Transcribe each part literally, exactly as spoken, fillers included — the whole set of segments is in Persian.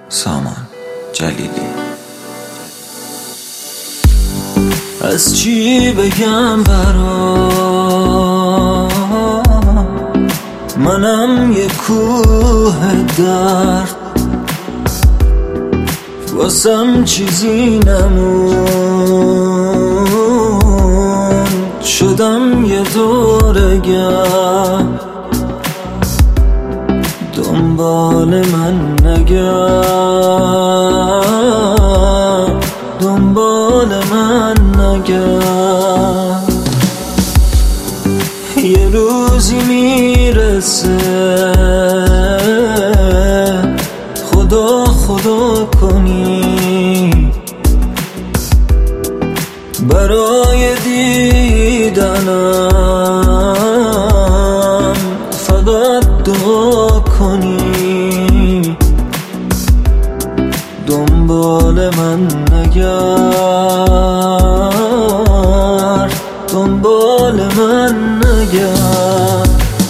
سامان جلیلی. از چی بگم برات، منم یه کوه درد، واسم چیزی نمون، شدم یه دورگر، دنبال من نگرد، دنبال من نگرد. یه روزی میرسه خدا خدا کنی، برای دیدنم فقط دعا کنی، دنبال من نگرد، دنبال من نگرد.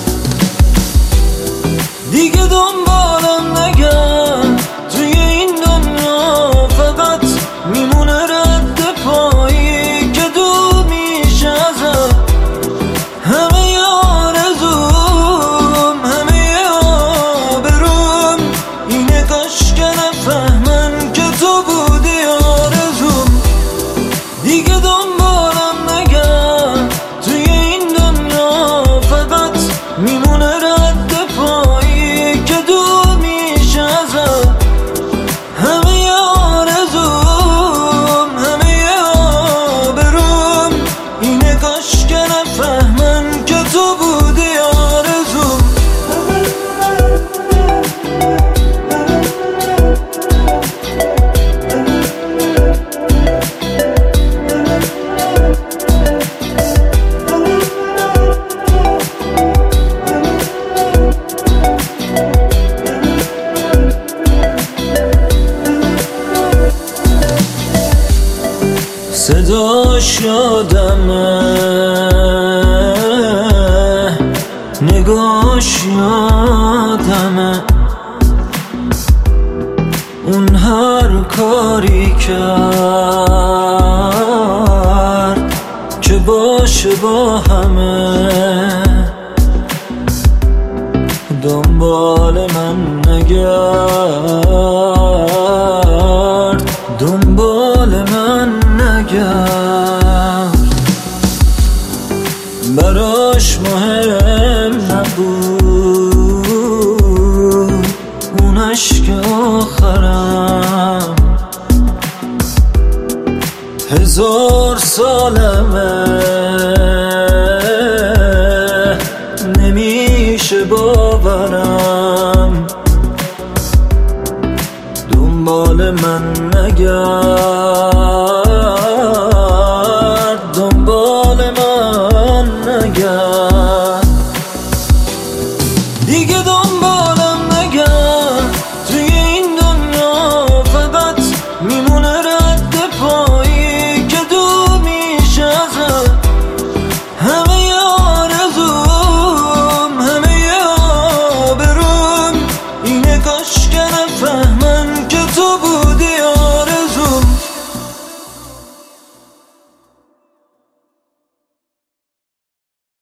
دیگه دنبالم نگرد، توی این دنیا فقط میمونه رد پایی که دور میشه ازم. همه آرزوم، همه آبروم اینه کاش که نفهمن که تو بودی آرزوم. دیگه دنبالم نگرد، توی این دنیا فقط میمونه رد پایی که دور میشه ازم. همه آرزوم، همه آبروم اینه کاش که نفهمن که تو بودی آرزوم. صداش یادمه، نگاش یادمه، اون هر کاری کرد که باشه با همه، دنبال من نگرد، دنبال من نگرد. براش مهم نبود اون عشق آخرم، هزار سالمه نمیشه باورم، دنبال من نگرد، دنبال من نگرد.